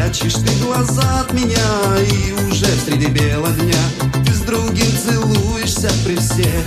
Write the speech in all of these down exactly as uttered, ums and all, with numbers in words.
прячешь ты глаза от меня, и уже среди бела дня ты с другим целуешься при всех.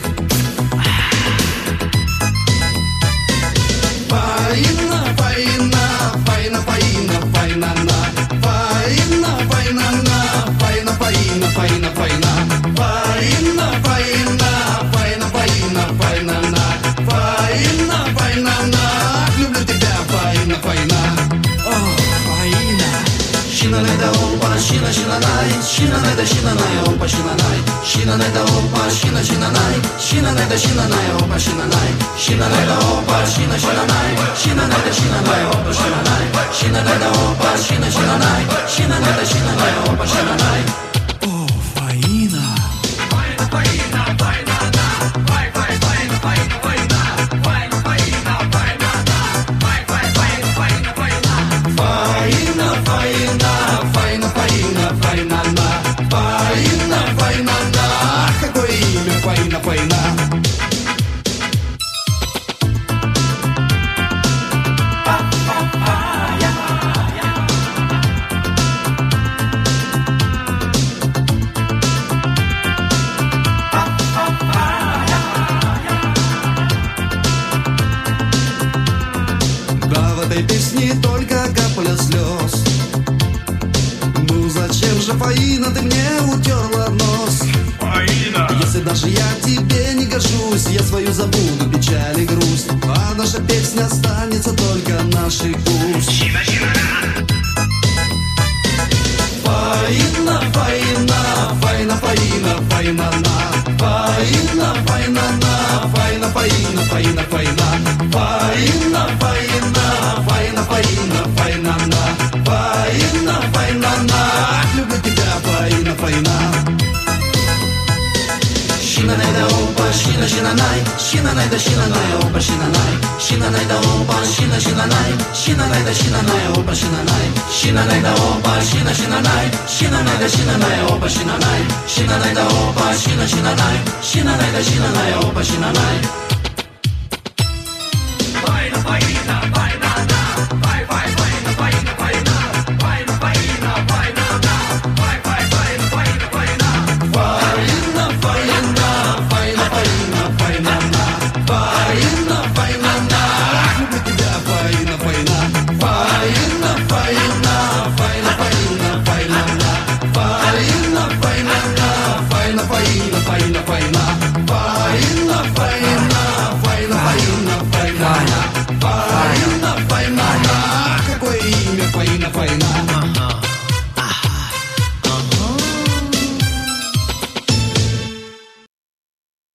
Фаина, фаина, фаина, фаина, фаина, на. Фаина, фаина, на. Фаина, фаина, фаина, фаина. Фаина, фаина, фаина, фаина, фаина, на. Фаина, фаина, на. Люблю тебя, фаина, фаина. О, фаина. Щина не да опа, щина, щина най. Щина не да щина най, опа, щина най. Щина не да опа, щина, щина най. Щина не да щина най, опа, щина най. Щина не да опа, щина, щина най. Щина не да щина най, опа, щина най. Щина не да опа, щина, щина най. Щина не да щина най, опа, щина най. О, фаина. Фаина, фаина, фаина, да. Фай, фай, фаина, фаина, фаина. Фаина, фаина, фаина, да. Фай, фай, фаина, фаина, фаина. Фаина, фаина, фаина, фаина, фаина, на. Фаина, фаина, да. Какое имя, фаина, фаина. В этой песне только капля слез. Ну зачем же, Фаина, ты мне утерла нос? Фаина! Если даже я тебе не гожусь, я свою забуду печаль и грусть, а наша песня останется только наших уст. Фаина, фаина, фаина, фаина, фаина, на. Фаина, фаина, на. Фаина, фаина, фаина, фаина. Фаина, фаина, фаина, фаина, фаина, на. Фаина, фаина, на. Люблю тебя, фаина, фаина. Щина не да опа, щина, щина най. Щина не да щина най, опа, щина най. Щина не да опа, щина, щина най. Щина не да щина най, опа, щина най. Щина не да опа, щина, щина най. Щина не да щина най, опа, щина най. Щина не да опа, щина, щина най. Щина не да щина най, опа, щина най. Фаина, фаина, фаина, да. Фай, фай, фаина, фаина, фаина. Фаина, фаина, фаина, да. Фай, фай, фаина, фаина, фаина. Фаина, фаина, фаина, фаина, фаина, на. Фаина, фаина, на. Люблю тебя, фаина, фаина. Фаина, фаина, фаина, фаина, фаина, на. Фаина, фаина, на. Фаина, фаина, фаина, фаина. Фаина, фаина.